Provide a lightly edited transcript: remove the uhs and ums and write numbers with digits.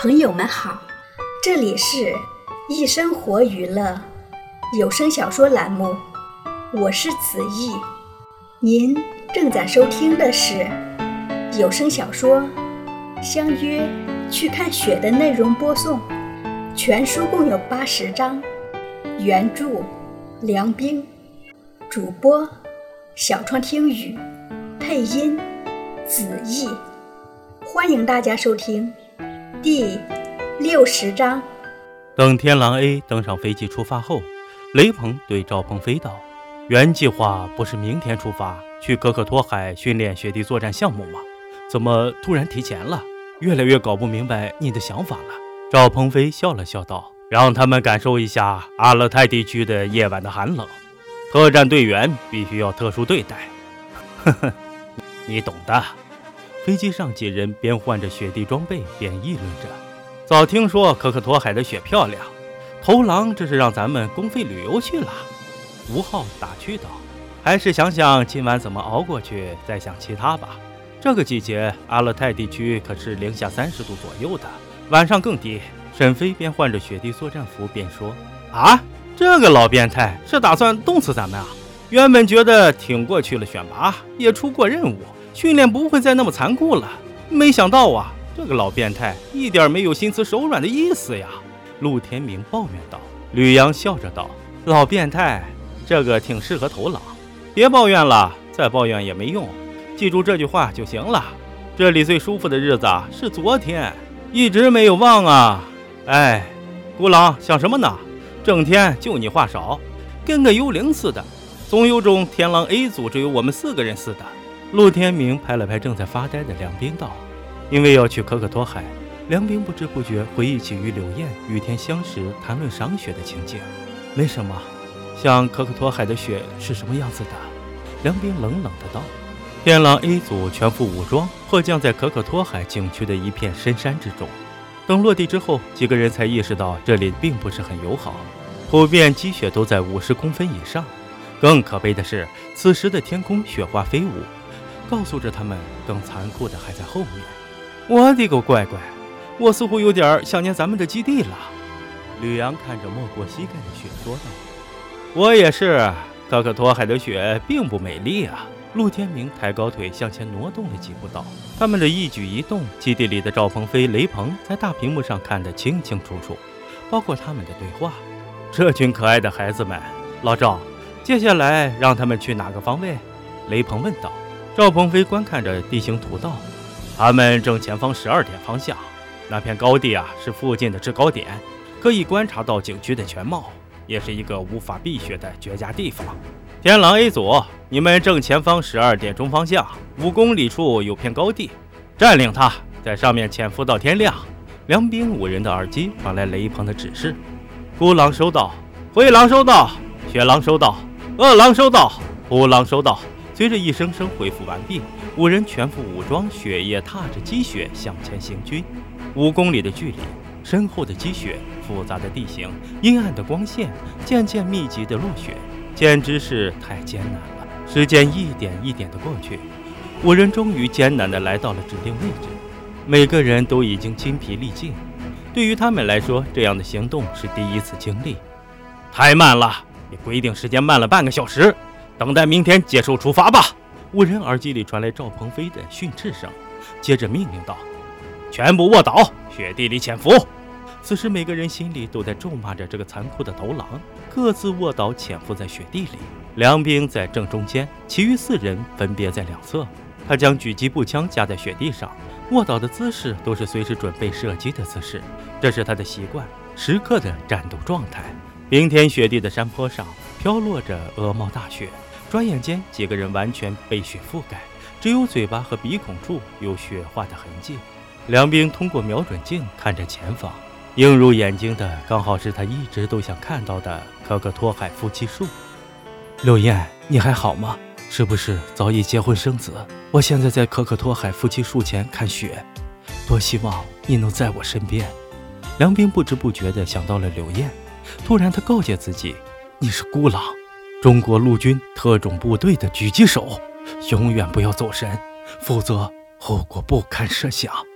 朋友们好，这里是一生活娱乐有声小说栏目，我是子毅。您正在收听的是有声小说《相约去看雪》的内容播送，全书共有80章，原著梁冰，主播小窗听雨，配音子毅。欢迎大家收听第60章。 等天狼 A 登上飞机出发后，雷鹏对赵鹏飞道：原计划不是明天出发去可可托海训练雪地作战项目吗？怎么突然提前了？越来越搞不明白你的想法了。赵鹏飞笑了笑道：让他们感受一下阿勒泰地区的夜晚的寒冷，特战队员必须要特殊对待。呵呵，你懂的。飞机上几人边换着雪地装备边议论着：早听说可可托海的雪漂亮，头狼这是让咱们公费旅游去了。吴昊打趣道：还是想想今晚怎么熬过去，再想其他吧。这个季节阿勒泰地区可是零下30度左右的，晚上更低。沈飞边换着雪地作战服边说：啊，这个老变态是打算冻死咱们啊？原本觉得挺过去了选拔，也出过任务，训练不会再那么残酷了，没想到啊，这个老变态一点没有心慈手软的意思呀。陆天明抱怨道。吕阳笑着道：老变态这个挺适合头狼，别抱怨了，再抱怨也没用，记住这句话就行了。这里最舒服的日子是昨天，一直没有忘啊。哎，孤狼想什么呢？整天就你话少，跟个幽灵似的，总有种天狼 A 组只有我们4个人似的。陆天明拍了拍正在发呆的梁冰道：因为要去可可托海，梁冰不知不觉回忆起与柳燕雨天相识谈论赏雪的情景。没什么，像可可托海的雪是什么样子的？梁冰冷冷的道。天狼 A 组全副武装迫降在可可托海景区的一片深山之中。等落地之后，几个人才意识到这里并不是很友好，普遍积雪都在50公分以上。更可悲的是，此时的天空雪花飞舞，告诉着他们更残酷的还在后面。我的个乖乖，我似乎有点想念咱们的基地了。吕阳看着没过膝盖的雪说道：我也是，可可托海的雪并不美丽啊。陆天明抬高腿向前挪动了几步道：他们的一举一动，基地里的赵鹏飞、雷鹏在大屏幕上看得清清楚楚，包括他们的对话。这群可爱的孩子们，老赵，接下来让他们去哪个方位？雷鹏问道。赵鹏飞观看着地形图道：他们正前方12点方向，那片高地是附近的制高点，可以观察到景区的全貌，也是一个无法避雪的绝佳地方。天狼 A 组，你们正前方12点钟方向5公里处有片高地，占领它，在上面潜伏到天亮。梁兵5人的耳机传来雷鹏的指示：孤狼收到，灰狼收到，雪狼收到，恶狼收到，虎狼收到。随着一声声回复完毕，5人全副武装，雪夜踏着积雪向前行军。5公里的距离，深厚的积雪，复杂的地形，阴暗的光线，渐渐密集的落雪，简直是太艰难了。时间一点一点的过去，5人终于艰难地来到了指定位置，每个人都已经筋疲力尽。对于他们来说，这样的行动是第一次经历。太慢了，比规定时间慢了半个小时，等待明天接受处罚吧。5人耳机里传来赵鹏飞的训斥声，接着命令道：全部卧倒，雪地里潜伏。此时每个人心里都在咒骂着这个残酷的头狼，各自卧倒潜伏在雪地里。梁兵在正中间，其余4人分别在两侧。他将狙击步枪架在雪地上，卧倒的姿势都是随时准备射击的姿势，这是他的习惯，时刻的战斗状态。冰天雪地的山坡上飘落着鹅毛大雪，转眼间几个人完全被雪覆盖，只有嘴巴和鼻孔处有雪化的痕迹。梁兵通过瞄准镜看着前方，映入眼睛的刚好是他一直都想看到的可可托海夫妻树。柳燕，你还好吗？是不是早已结婚生子？我现在在可可托海夫妻树前看雪，多希望你能在我身边。梁兵不知不觉地想到了柳燕，突然他告诫自己：你是孤狼，中国陆军特种部队的狙击手，永远不要走神，否则后果不堪设想。